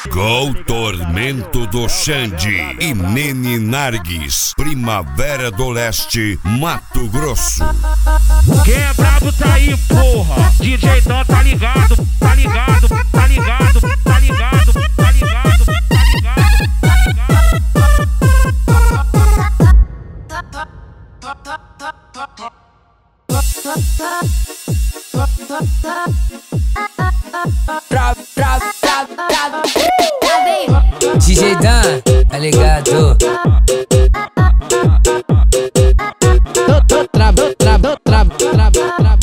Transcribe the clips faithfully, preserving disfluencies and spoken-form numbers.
Com o tormento do Xande e Nene Narguis, Primavera do Leste, Mato Grosso. Quem é brabo tá aí, porra. D J Dan tá ligado, tá ligado, tá ligado, tá ligado, tá ligado, tá ligado, Trava, trava, trava, trava. D J Dan, tá ligado? Trava, trava, trava, trava, trava.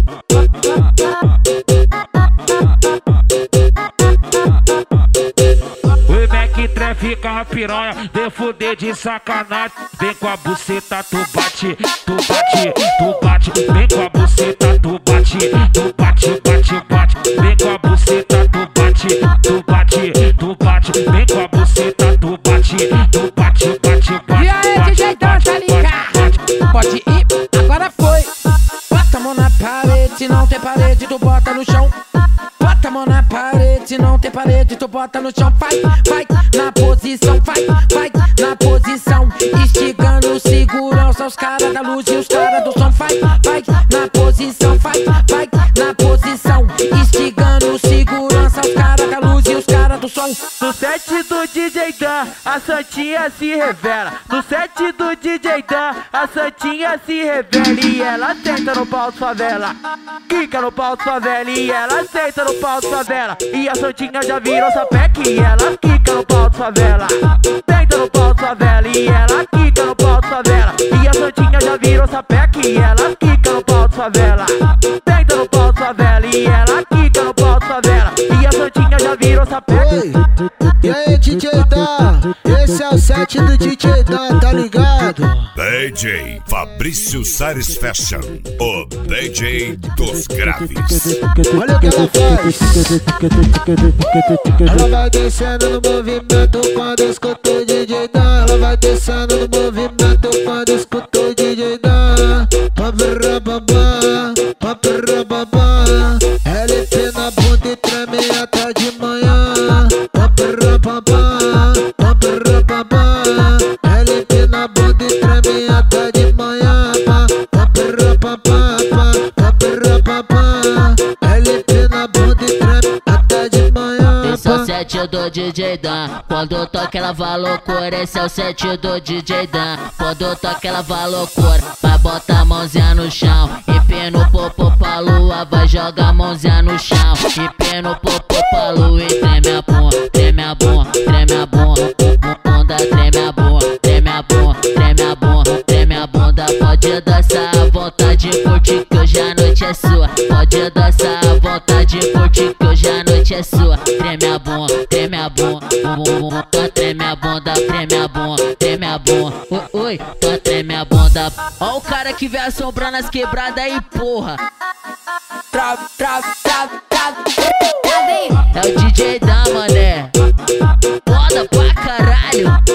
O Mac trafica a piranha, de fuder de sacanagem. Vem com a buceta, tu bate, tu bate, tu bate. Vem com a buceta, tu bate, tu bate, bate, bate. Vem com a buceta, tu bate, tu bate, tu bate. Vem com a buceta, tu bate, tu bate, bate, bate. E aí, D J Dan, tá ligado? Pode ir, agora foi. Bota a mão na parede, se não tem parede, tu bota no chão. Bota a mão na parede, se não tem parede, tu bota no chão. Vai, vai, na posição, vai, vai, na posição. Instigando segurança, os caras da luz e os caras do som. Vai, vai, na posição, vai, vai, na posição. Instigando segurança, os caras da luz e os caras do som. No set do D J Dan, a Santinha se revela. No set do D J Dan, a Santinha se revela. E ela senta no pau de favela, quica no pau de favela. E ela senta no pau de favela. E a Santinha já virou sapeque. E ela quica no pau de favela, senta no pau de favela. E ela quica no pau de favela. E a Santinha já virou sapeque. E ela quica no pau de favela, senta no pau de favela. E ela quica no pau de favela. E a Santinha já virou sapeque. Oi, e aí D J Dan, esse é o set do D J Dan, tá ligado? D J Fabrício Sares Fashion, o D J dos graves. Olha o que ela faz. Ela vai descendo no movimento quando escuta o D J Dan. Ela vai descendo no movimento quando escuta o D J Dan. Paparababá, paparababá. Ela empina a bunda e treme até de manhã. Paparababá, paparababá. Ela empina a bunda e treme até de manhã. Paparababá, paparababá. Ela empina a bunda e treme até de manhã. Esse é o set do D J Dan. Quando toca ela vai loucura. Esse é o set do D J Dan. Quando toca ela vai loucura. Vai botar a mãozinha no chão, empina o popô pra lua. Vai jogar a mãozinha no chão, empina o popô pra lua. E treme a bunda, treme a bunda, treme a bunda. Bunda, treme a bunda, treme a bunda, treme a bunda, treme a bunda. Pode dançar à vontade, curte que hoje a noite é sua. Pode dançar à vontade, curte que hoje a noite é sua. Treme a bunda, treme a bunda, bunda, treme a bunda, treme a bunda, treme a bunda. Oi, oi, tô treme a bunda. Ó o cara que vem assombrando as quebradas aí, porra. Trava, trava, trava, trava. É o D J Dan, mané. Foda pra caralho.